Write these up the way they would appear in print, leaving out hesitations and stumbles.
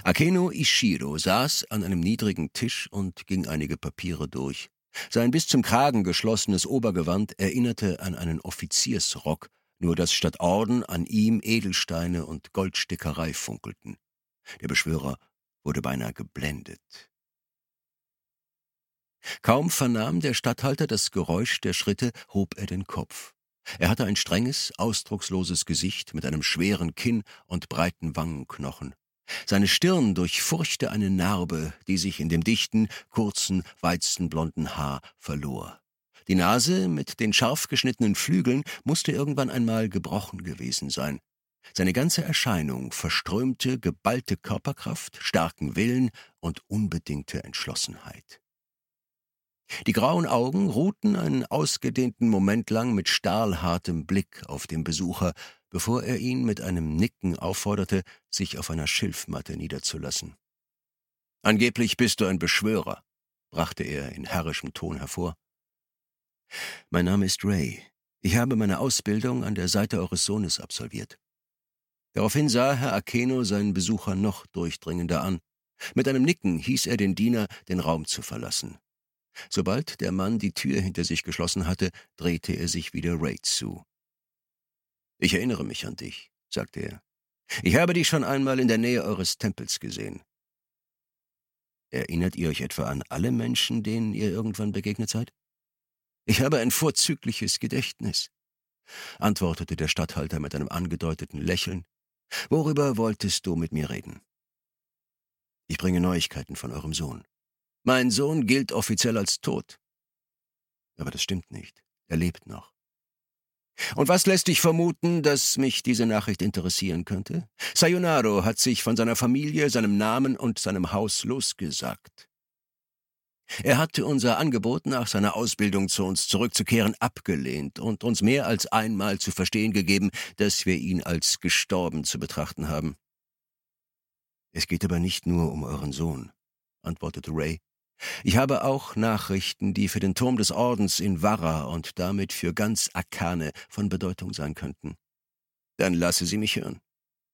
Akeno Ishiro saß an einem niedrigen Tisch und ging einige Papiere durch. Sein bis zum Kragen geschlossenes Obergewand erinnerte an einen Offiziersrock, nur dass statt Orden an ihm Edelsteine und Goldstickerei funkelten. Der Beschwörer wurde beinahe geblendet. Kaum vernahm der Statthalter das Geräusch der Schritte, hob er den Kopf. Er hatte ein strenges, ausdrucksloses Gesicht mit einem schweren Kinn und breiten Wangenknochen. Seine Stirn durchfurchte eine Narbe, die sich in dem dichten, kurzen, weizenblonden Haar verlor. Die Nase mit den scharf geschnittenen Flügeln musste irgendwann einmal gebrochen gewesen sein. Seine ganze Erscheinung verströmte geballte Körperkraft, starken Willen und unbedingte Entschlossenheit. Die grauen Augen ruhten einen ausgedehnten Moment lang mit stahlhartem Blick auf den Besucher, bevor er ihn mit einem Nicken aufforderte, sich auf einer Schilfmatte niederzulassen. »Angeblich bist du ein Beschwörer«, brachte er in herrischem Ton hervor. »Mein Name ist Ray. Ich habe meine Ausbildung an der Seite eures Sohnes absolviert.« Daraufhin sah Herr Akeno seinen Besucher noch durchdringender an. Mit einem Nicken hieß er den Diener, den Raum zu verlassen. Sobald der Mann die Tür hinter sich geschlossen hatte, drehte er sich wieder Ray zu. »Ich erinnere mich an dich«, sagte er. »Ich habe dich schon einmal in der Nähe eures Tempels gesehen.« »Erinnert ihr euch etwa an alle Menschen, denen ihr irgendwann begegnet seid?« »Ich habe ein vorzügliches Gedächtnis«, antwortete der Statthalter mit einem angedeuteten Lächeln. »Worüber wolltest du mit mir reden?« »Ich bringe Neuigkeiten von eurem Sohn. Mein Sohn gilt offiziell als tot.« »Aber das stimmt nicht. Er lebt noch.« »Und was lässt dich vermuten, dass mich diese Nachricht interessieren könnte? Sayonaro hat sich von seiner Familie, seinem Namen und seinem Haus losgesagt. Er hatte unser Angebot, nach seiner Ausbildung zu uns zurückzukehren, abgelehnt und uns mehr als einmal zu verstehen gegeben, dass wir ihn als gestorben zu betrachten haben.« »Es geht aber nicht nur um euren Sohn«, antwortete Ray. »Ich habe auch Nachrichten, die für den Turm des Ordens in Wara und damit für ganz Akane von Bedeutung sein könnten.« »Dann lasse sie mich hören.«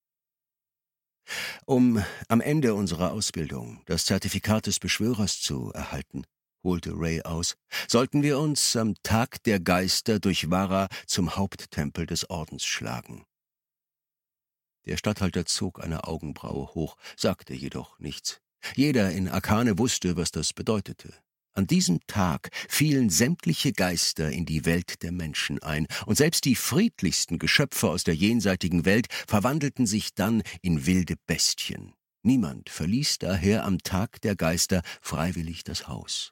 »Um am Ende unserer Ausbildung das Zertifikat des Beschwörers zu erhalten«, holte Ray aus, »sollten wir uns am Tag der Geister durch Wara zum Haupttempel des Ordens schlagen.« Der Statthalter zog eine Augenbraue hoch, sagte jedoch nichts. Jeder in Akane wusste, was das bedeutete. An diesem Tag fielen sämtliche Geister in die Welt der Menschen ein, und selbst die friedlichsten Geschöpfe aus der jenseitigen Welt verwandelten sich dann in wilde Bestien. Niemand verließ daher am Tag der Geister freiwillig das Haus.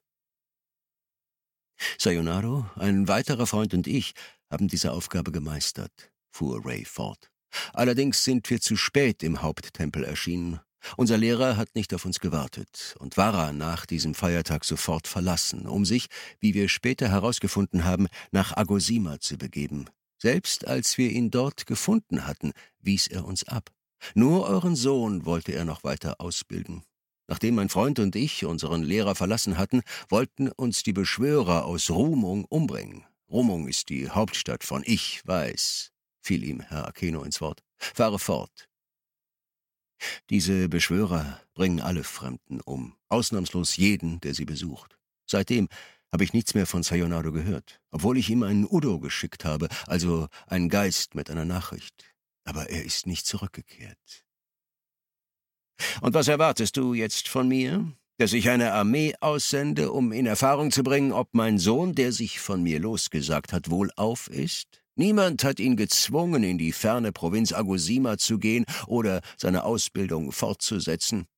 »Sayonaro, ein weiterer Freund und ich haben diese Aufgabe gemeistert«, fuhr Ray fort. »Allerdings sind wir zu spät im Haupttempel erschienen. Unser Lehrer hat nicht auf uns gewartet und Wara nach diesem Feiertag sofort verlassen, um sich, wie wir später herausgefunden haben, nach Agosima zu begeben. Selbst als wir ihn dort gefunden hatten, wies er uns ab. Nur euren Sohn wollte er noch weiter ausbilden. Nachdem mein Freund und ich unseren Lehrer verlassen hatten, wollten uns die Beschwörer aus Rumung umbringen. Rumung ist die Hauptstadt von Ich weiß«, fiel ihm Herr Akeno ins Wort. »Fahre fort.« »Diese Beschwörer bringen alle Fremden um, ausnahmslos jeden, der sie besucht. Seitdem habe ich nichts mehr von Sayonaro gehört, obwohl ich ihm einen Udo geschickt habe, also einen Geist mit einer Nachricht. Aber er ist nicht zurückgekehrt.« »Und was erwartest du jetzt von mir? Dass ich eine Armee aussende, um in Erfahrung zu bringen, ob mein Sohn, der sich von mir losgesagt hat, wohlauf ist? Niemand hat ihn gezwungen, in die ferne Provinz Agosima zu gehen oder seine Ausbildung fortzusetzen.«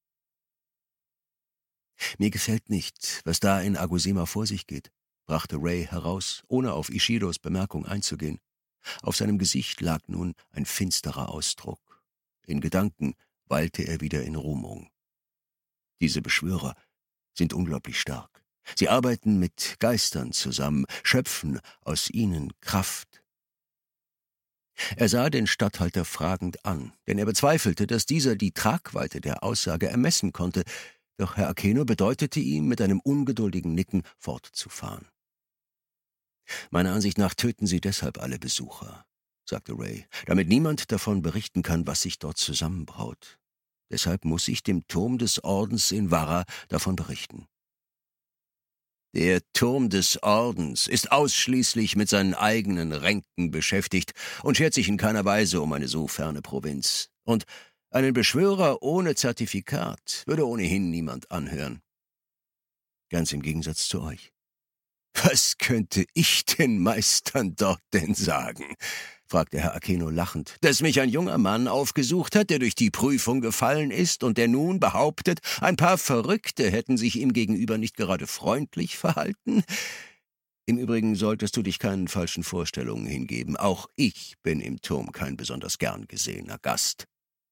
»Mir gefällt nicht, was da in Agosima vor sich geht«, brachte Ray heraus, ohne auf Ishidos Bemerkung einzugehen. Auf seinem Gesicht lag nun ein finsterer Ausdruck. In Gedanken weilte er wieder in Rumung. »Diese Beschwörer sind unglaublich stark. Sie arbeiten mit Geistern zusammen, schöpfen aus ihnen Kraft.« Er sah den Statthalter fragend an, denn er bezweifelte, dass dieser die Tragweite der Aussage ermessen konnte, doch Herr Akeno bedeutete ihm mit einem ungeduldigen Nicken fortzufahren. »Meiner Ansicht nach töten sie deshalb alle Besucher«, sagte Ray, »damit niemand davon berichten kann, was sich dort zusammenbraut. Deshalb muss ich dem Turm des Ordens in Vara davon berichten. Der Turm des Ordens ist ausschließlich mit seinen eigenen Ränken beschäftigt und schert sich in keiner Weise um eine so ferne Provinz. Und einen Beschwörer ohne Zertifikat würde ohnehin niemand anhören. Ganz im Gegensatz zu euch. »Was könnte ich den Meistern dort denn sagen?« fragte Herr Akeno lachend. »Dass mich ein junger Mann aufgesucht hat, der durch die Prüfung gefallen ist und der nun behauptet, ein paar Verrückte hätten sich ihm gegenüber nicht gerade freundlich verhalten? Im Übrigen solltest du dich keinen falschen Vorstellungen hingeben. Auch ich bin im Turm kein besonders gern gesehener Gast.«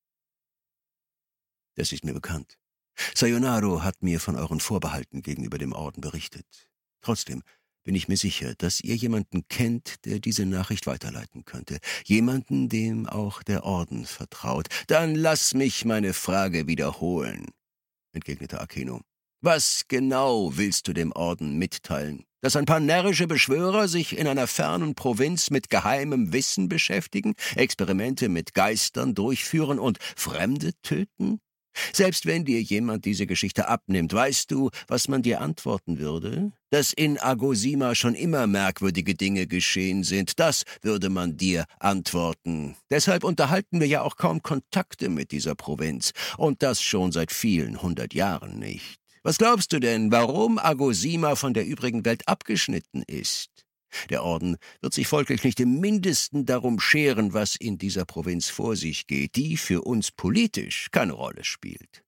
»Das ist mir bekannt. Sayonaro hat mir von euren Vorbehalten gegenüber dem Orden berichtet. Trotzdem bin ich mir sicher, dass ihr jemanden kennt, der diese Nachricht weiterleiten könnte. Jemanden, dem auch der Orden vertraut.« »Dann lass mich meine Frage wiederholen«, entgegnete Akeno. »Was genau willst du dem Orden mitteilen? Dass ein paar närrische Beschwörer sich in einer fernen Provinz mit geheimem Wissen beschäftigen, Experimente mit Geistern durchführen und Fremde töten? Selbst wenn dir jemand diese Geschichte abnimmt, weißt du, was man dir antworten würde? Dass in Agosima schon immer merkwürdige Dinge geschehen sind, das würde man dir antworten. Deshalb unterhalten wir ja auch kaum Kontakte mit dieser Provinz, und das schon seit vielen 100 Jahren nicht. Was glaubst du denn, warum Agosima von der übrigen Welt abgeschnitten ist? Der Orden wird sich folglich nicht im Mindesten darum scheren, was in dieser Provinz vor sich geht, die für uns politisch keine Rolle spielt.«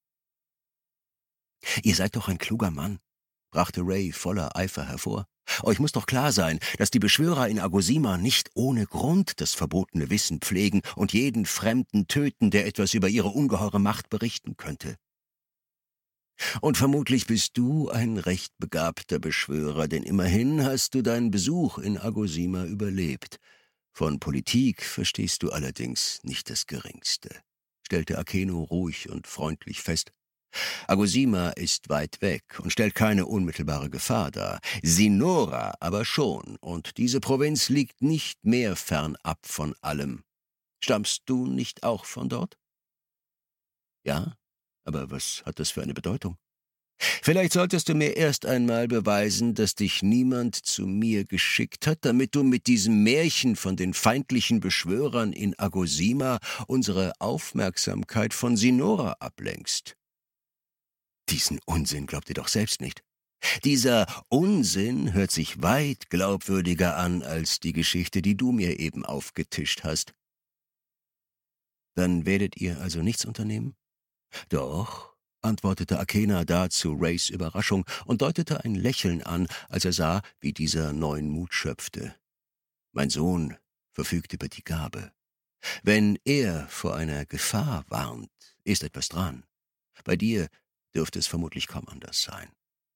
»Ihr seid doch ein kluger Mann«, brachte Ray voller Eifer hervor. »Euch muss doch klar sein, dass die Beschwörer in Agosima nicht ohne Grund das verbotene Wissen pflegen und jeden Fremden töten, der etwas über ihre ungeheure Macht berichten könnte. Und vermutlich bist du ein recht begabter Beschwörer, denn immerhin hast du deinen Besuch in Agosima überlebt. Von Politik verstehst du allerdings nicht das Geringste«, stellte Akeno ruhig und freundlich fest. »Agosima ist weit weg und stellt keine unmittelbare Gefahr dar. Sinora aber schon, und diese Provinz liegt nicht mehr fernab von allem. Stammst du nicht auch von dort?« »Ja, aber was hat das für eine Bedeutung?« »Vielleicht solltest du mir erst einmal beweisen, dass dich niemand zu mir geschickt hat, damit du mit diesem Märchen von den feindlichen Beschwörern in Agosima unsere Aufmerksamkeit von Sinora ablenkst.« »Diesen Unsinn glaubt ihr doch selbst nicht.« »Dieser Unsinn hört sich weit glaubwürdiger an als die Geschichte, die du mir eben aufgetischt hast.« »Dann werdet ihr also nichts unternehmen?« »Doch«, antwortete Akena da zu Rays Überraschung und deutete ein Lächeln an, als er sah, wie dieser neuen Mut schöpfte. »Mein Sohn verfügt über die Gabe. Wenn er vor einer Gefahr warnt, ist etwas dran. Bei dir dürfte es vermutlich kaum anders sein.«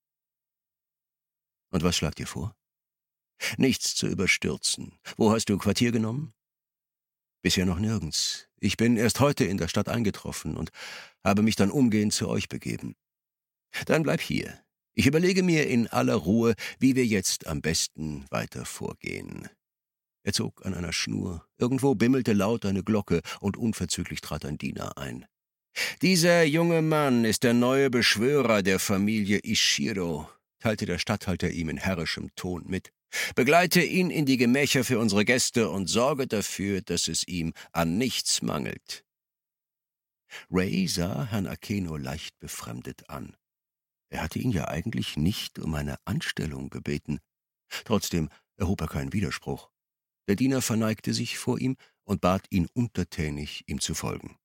»Und was schlagt ihr vor?« »Nichts zu überstürzen. Wo hast du Quartier genommen?« »Bisher noch nirgends. Ich bin erst heute in der Stadt eingetroffen und habe mich dann umgehend zu euch begeben.« »Dann bleib hier. Ich überlege mir in aller Ruhe, wie wir jetzt am besten weiter vorgehen.« Er zog an einer Schnur. Irgendwo bimmelte laut eine Glocke, und unverzüglich trat ein Diener ein. »Dieser junge Mann ist der neue Beschwörer der Familie Ishiro«, teilte der Statthalter ihm in herrischem Ton mit. »Begleite ihn in die Gemächer für unsere Gäste und sorge dafür, dass es ihm an nichts mangelt.« Ray sah Herrn Akeno leicht befremdet an. Er hatte ihn ja eigentlich nicht um eine Anstellung gebeten. Trotzdem erhob er keinen Widerspruch. Der Diener verneigte sich vor ihm und bat ihn untertänig, ihm zu folgen.